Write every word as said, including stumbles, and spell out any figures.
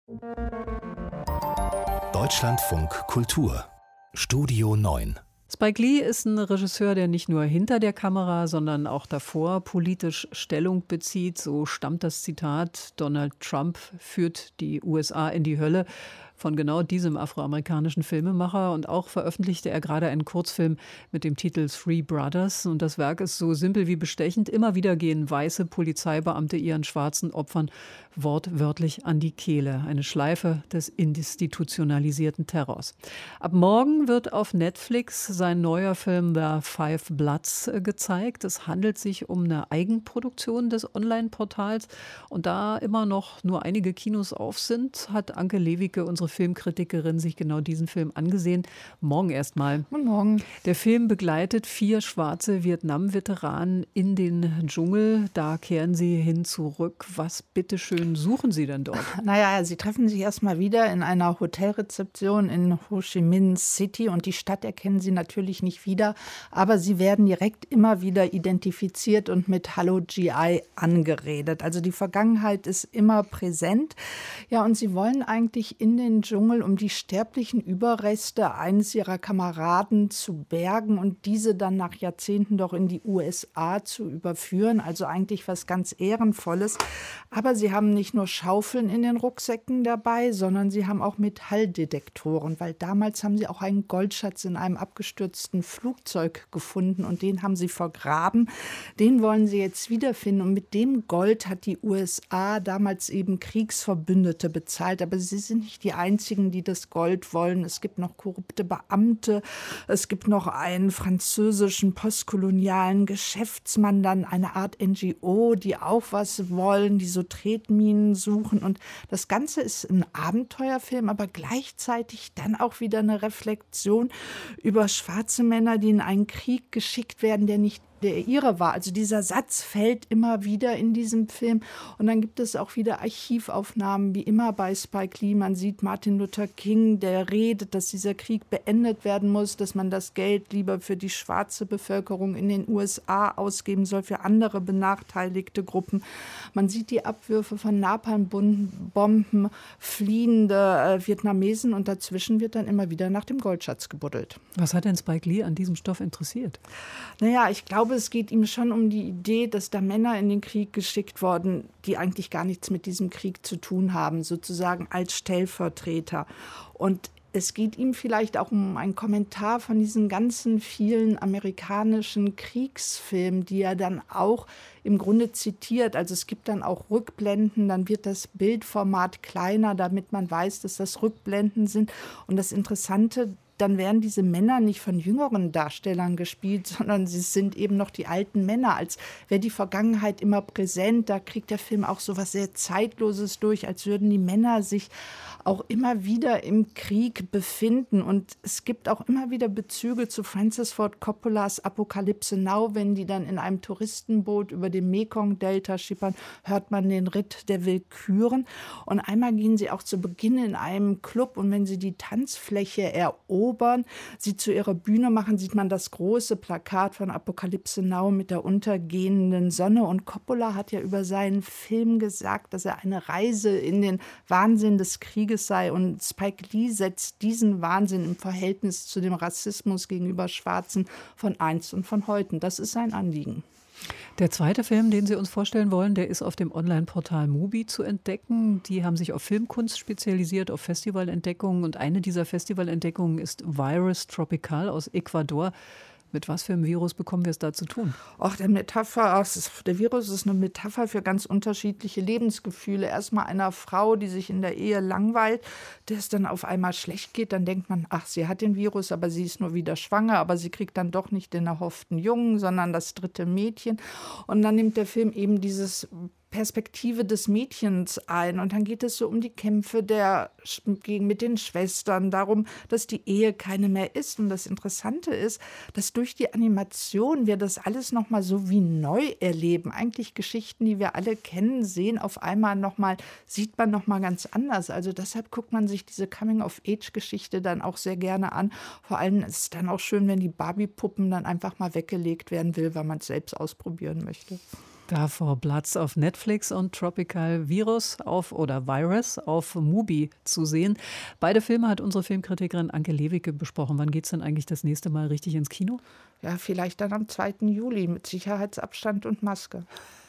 Deutschlandfunk Kultur Studio neun. Spike Lee ist ein Regisseur, der nicht nur hinter der Kamera, sondern auch davor politisch Stellung bezieht. So stammt das Zitat: Donald Trump führt die U S A in die Hölle, von genau diesem afroamerikanischen Filmemacher. Und auch veröffentlichte er gerade einen Kurzfilm mit dem Titel Three Brothers. Und das Werk ist so simpel wie bestechend. Immer wieder gehen weiße Polizeibeamte ihren schwarzen Opfern wortwörtlich an die Kehle. Eine Schleife des institutionalisierten Terrors. Ab morgen wird auf Netflix sein neuer Film The Five Bloods gezeigt. Es handelt sich um eine Eigenproduktion des Online-Portals. Und da immer noch nur einige Kinos auf sind, hat Anke Lewicke, unsere Filmkritikerin, sich genau diesen Film angesehen. Morgen erstmal. Guten Morgen. Der Film begleitet vier schwarze Vietnam-Veteranen in den Dschungel. Da kehren sie hin zurück. Was bitteschön suchen sie denn dort? Naja, sie treffen sich erstmal wieder in einer Hotelrezeption in Ho Chi Minh City und die Stadt erkennen sie natürlich nicht wieder, aber sie werden direkt immer wieder identifiziert und mit Hallo G I angeredet. Also die Vergangenheit ist immer präsent. Ja, und sie wollen eigentlich in den Dschungel, um die sterblichen Überreste eines ihrer Kameraden zu bergen und diese dann nach Jahrzehnten doch in die U S A zu überführen. Also eigentlich was ganz Ehrenvolles. Aber sie haben nicht nur Schaufeln in den Rucksäcken dabei, sondern sie haben auch Metalldetektoren, weil damals haben sie auch einen Goldschatz in einem abgestürzten Flugzeug gefunden und den haben sie vergraben. Den wollen sie jetzt wiederfinden und mit dem Gold hat die U S A damals eben Kriegsverbündete bezahlt. Aber sie sind nicht die einzigen, die das Gold wollen. Es gibt noch korrupte Beamte, es gibt noch einen französischen postkolonialen Geschäftsmann, dann eine Art N G O, die auch was wollen, die so Tretminen suchen. Und das Ganze ist ein Abenteuerfilm, aber gleichzeitig dann auch wieder eine Reflexion über schwarze Männer, die in einen Krieg geschickt werden, der nicht der ihre war. Also dieser Satz fällt immer wieder in diesem Film. Und dann gibt es auch wieder Archivaufnahmen, wie immer bei Spike Lee. Man sieht Martin Luther King, der redet, dass dieser Krieg beendet werden muss, dass man das Geld lieber für die schwarze Bevölkerung in den U S A ausgeben soll, für andere benachteiligte Gruppen. Man sieht die Abwürfe von Napalmbomben, fliehende äh, Vietnamesen und dazwischen wird dann immer wieder nach dem Goldschatz gebuddelt. Was hat denn Spike Lee an diesem Stoff interessiert? Naja, ich glaube, es geht ihm schon um die Idee, dass da Männer in den Krieg geschickt wurden, die eigentlich gar nichts mit diesem Krieg zu tun haben, sozusagen als Stellvertreter. Und es geht ihm vielleicht auch um einen Kommentar von diesen ganzen vielen amerikanischen Kriegsfilmen, die er dann auch im Grunde zitiert. Also es gibt dann auch Rückblenden, dann wird das Bildformat kleiner, damit man weiß, dass das Rückblenden sind. Und das Interessante, dann werden diese Männer nicht von jüngeren Darstellern gespielt, sondern sie sind eben noch die alten Männer, als wäre die Vergangenheit immer präsent. Da kriegt der Film auch so was sehr Zeitloses durch, als würden die Männer sich auch immer wieder im Krieg befinden. Und es gibt auch immer wieder Bezüge zu Francis Ford Coppolas Apokalypse Now. Wenn die dann in einem Touristenboot über dem Mekong-Delta schippern, hört man den Ritt der Walküren. Und einmal gehen sie auch zu Beginn in einem Club und wenn sie die Tanzfläche erobern, sie zu ihrer Bühne machen, sieht man das große Plakat von Apokalypse Now mit der untergehenden Sonne. Und Coppola hat ja über seinen Film gesagt, dass er eine Reise in den Wahnsinn des Krieges sei. Und Spike Lee setzt diesen Wahnsinn im Verhältnis zu dem Rassismus gegenüber Schwarzen von einst und von heute. Das ist sein Anliegen. Der zweite Film, den Sie uns vorstellen wollen, der ist auf dem Online-Portal Mubi zu entdecken. Die haben sich auf Filmkunst spezialisiert, auf Festivalentdeckungen. Und eine dieser Festivalentdeckungen ist Virus Tropical aus Ecuador. Mit was für einem Virus bekommen wir es da zu tun? Ach, der Metapher, der Virus ist eine Metapher für ganz unterschiedliche Lebensgefühle. Erstmal einer Frau, die sich in der Ehe langweilt, der es dann auf einmal schlecht geht. Dann denkt man, ach, sie hat den Virus, aber sie ist nur wieder schwanger. Aber sie kriegt dann doch nicht den erhofften Jungen, sondern das dritte Mädchen. Und dann nimmt der Film eben dieses Perspektive des Mädchens ein. Und dann geht es so um die Kämpfe der, gegen, mit den Schwestern, darum, dass die Ehe keine mehr ist. Und das Interessante ist, dass durch die Animation wir das alles nochmal so wie neu erleben. Eigentlich Geschichten, die wir alle kennen, sehen auf einmal nochmal, sieht man nochmal ganz anders. Also deshalb guckt man sich diese Coming-of-Age-Geschichte dann auch sehr gerne an. Vor allem ist es dann auch schön, wenn die Barbie-Puppen dann einfach mal weggelegt werden will, weil man es selbst ausprobieren möchte. Davor Bloods auf Netflix und Tropical Virus auf oder Virus auf Mubi zu sehen. Beide Filme hat unsere Filmkritikerin Anke Lewicke besprochen. Wann geht es denn eigentlich das nächste Mal richtig ins Kino? Ja, vielleicht dann am zweiten Juli mit Sicherheitsabstand und Maske.